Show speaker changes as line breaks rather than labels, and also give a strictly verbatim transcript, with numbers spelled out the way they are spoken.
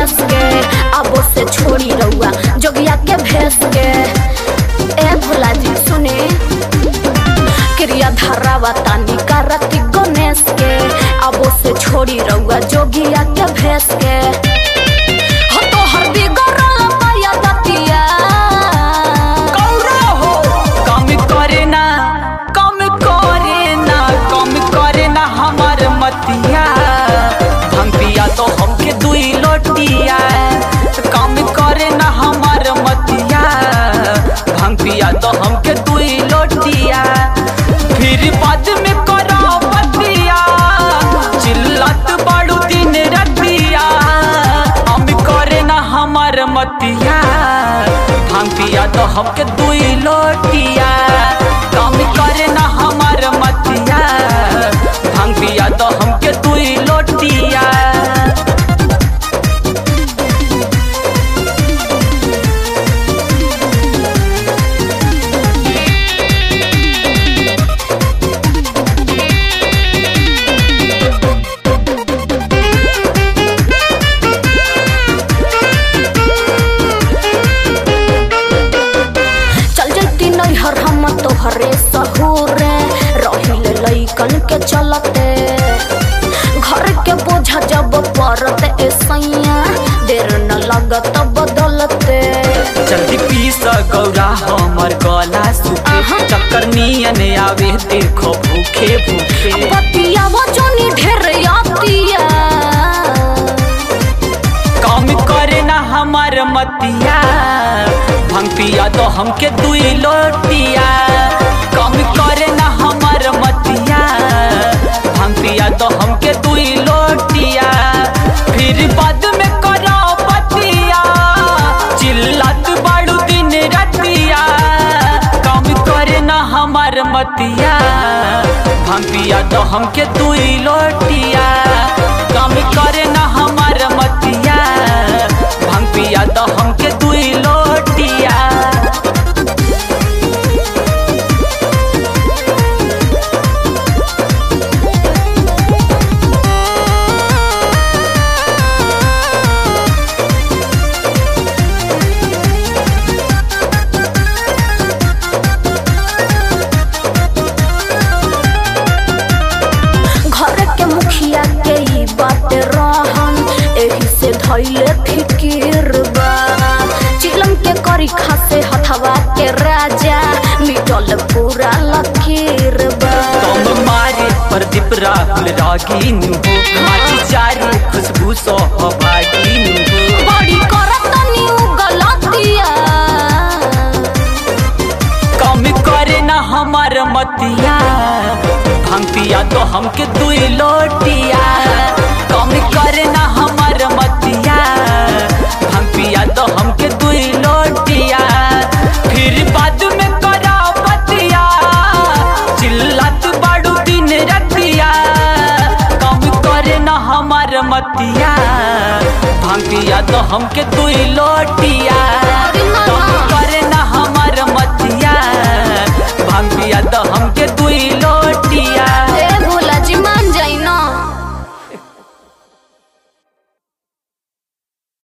गणेश के अब से छोड़ी रउआ जोगिया के भेस के। ए भोला जी सुने क्रिया धारावा तानी करती गणेश के अब से छोड़ी रउआ जोगिया के भेस के। हो तो हर बिगड़ल पाया दतिया
कौरा हो कम करे ना कम करे ना कम करे ना हमार मतिया भांग पिया तो हमके दुई लोटिया कम करे ना हमार मतिया भांग पिया तो हमके दुई लोटिया फिर बाद में करा बतिया चिल्लत बड़ू दिन रतिया हम करे ना हमार मतिया भांग पिया तो हमके दुई लोटिया कम करे ना हमार मतिया भांग पिया तो हमके दुई लोटिया।
हर हम तोहरे सहुरे रहिले लइकन के चलते घर के बोझा जब परत ऐसैया देर न लगत बदलते।
जल्दी पीस गौरा हमर गला सूखे चक्कर नियन आवे देखो भूखे भूखे
बतिया वजनी ढेर आतिया
कम करे ना हमार मतिया भांग पिया तो हमके दुई लोटिया कम करे ना हमार मतिया भांग पिया तो हमके दुई लोटिया फिर बाद में करो बतिया चिल्लत बड़ू दिन रतिया कम करे ना हमार मतिया भांग पिया तो हमके दुई लोटिया कम करे ना हमार मतिया भांग पिया तो हमके दुई लोटिया।
मुखिया के ई बात रहन एही से धैले फिकिर बा चिलम के करी खासे हथवा के राजा मिटल पूरा लकीर बा।
कम मारे प्रदीप राहुल रागीन हो माची चारी खुशबू सो भागीन हो
बड़ी करत न्यू गलतिया
कम करे ना हमार मतिया भांग पिया तो हमके दुई लोटिया कम करे ना हमार मतिया भांग पिया तो हमके दुई लोटिया फिर बाद में करा बतिया चिल्लत बड़ू दिन रतिया कम करे ना हमार मतिया भांग पिया तो हमके दुई लोटिया कम करे ना हमार मतिया भांग पिया तो हमके दुई लोटिया।